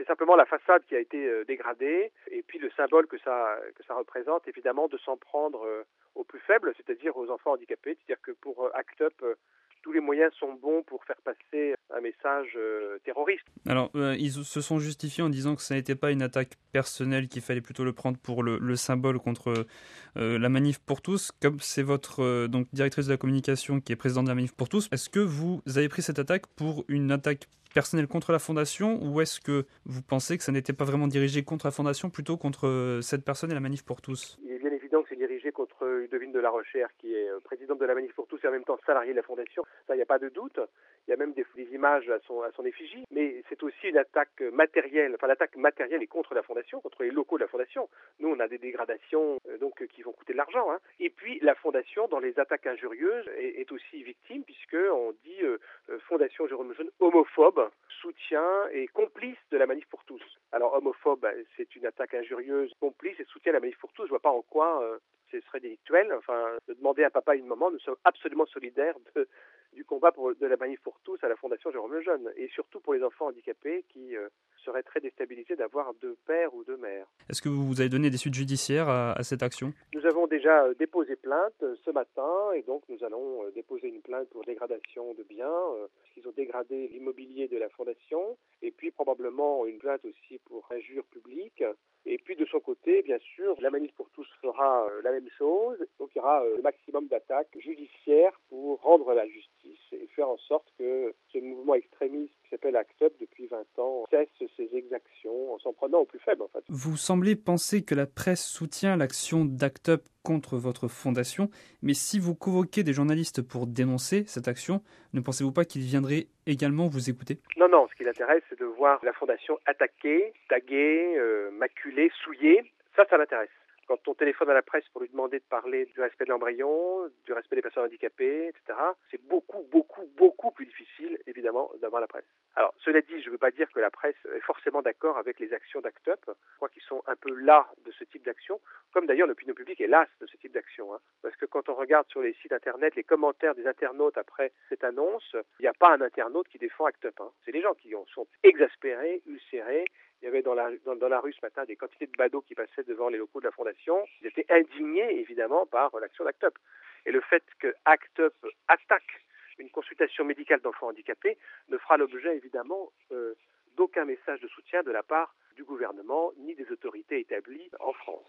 simplement la façade qui a été dégradée et puis le symbole que ça représente, évidemment, de s'en prendre aux plus faibles, c'est-à-dire aux enfants handicapés. C'est-à-dire que pour ACT UP, tous les moyens sont bons pour faire passer un message terroriste. Alors, ils se sont justifiés en disant que ça n'était pas une attaque personnelle, qu'il fallait plutôt le prendre pour le symbole contre la Manif pour tous. Comme c'est votre donc directrice de la communication qui est présidente de la Manif pour tous, est-ce que vous avez pris cette attaque pour une attaque personnelle contre la Fondation, ou est-ce que vous pensez que ça n'était pas vraiment dirigé contre la Fondation, plutôt contre cette personne et la Manif pour tous? Il est bien évident que c'est dirigé contre Ludovine de la Rochère, qui est présidente de la Manif pour tous et en même temps salariée de la Fondation. Ça, il n'y a pas de doute. Il y a même des images à son effigie. Mais c'est aussi une attaque matérielle. Enfin, l'attaque matérielle est contre la Fondation, contre les locaux de la Fondation. Nous, on a des dégradations qui vont coûter de l'argent. Et puis, la Fondation, dans les attaques injurieuses, est aussi victime, puisqu'on dit Fondation Jérôme Lejeune homophobe, soutien et complice de la Manif pour tous. Alors, homophobe, c'est une attaque injurieuse, complice et soutien à la Manif pour tous. Je vois pas en quoi ce serait délictuel. Enfin, de demander à papa et une maman, nous sommes absolument solidaires du combat de la Manif pour tous à la Fondation Jérôme Lejeune, et surtout pour les enfants handicapés qui seraient très déstabilisés d'avoir deux pères ou deux mères. Est-ce que vous avez donné des suites judiciaires à cette action? Nous avons déjà déposé plainte ce matin, et donc nous allons déposer une plainte pour dégradation de biens, parce qu'ils ont dégradé l'immobilier de la Fondation, et puis probablement une plainte aussi pour injure publique. Et puis de son côté, bien sûr, la Manif pour tous fera la même chose. Donc il y aura le maximum d'attaques judiciaires pour rendre la justice et faire en sorte que ce mouvement extrémiste qui s'appelle ACT UP depuis 20 ans cesse ses exactions en s'en prenant aux plus faibles, en fait. Vous semblez penser que la presse soutient l'action d'ACT UP contre votre fondation, mais si vous convoquez des journalistes pour dénoncer cette action, ne pensez-vous pas qu'ils viendraient également vous écouter? Non, ce qui l'intéresse, c'est de voir la fondation attaquée, taguée, maculée, souillée. Ça l'intéresse. Quand on téléphone à la presse pour lui demander de parler du respect de l'embryon, du respect des personnes handicapées, etc., c'est beaucoup plus difficile, évidemment, d'avoir la presse. Alors, cela dit, je ne veux pas dire que la presse est forcément d'accord avec les actions d'ACT UP. Je crois qu'ils sont un peu las de ce type d'action, comme d'ailleurs l'opinion publique est lasse de ce type d'action. Parce que quand on regarde sur les sites internet les commentaires des internautes après cette annonce, il n'y a pas un internaute qui défend ACT UP. C'est les gens qui sont exaspérés, ulcérés. Il y avait dans la rue ce matin des quantités de badauds qui passaient devant les locaux de la Fondation. Ils étaient indignés, évidemment, par l'action d'ACT UP. Et le fait que ACT UP attaque une consultation médicale d'enfants handicapés ne fera l'objet, évidemment, d'aucun message de soutien de la part du gouvernement ni des autorités établies en France.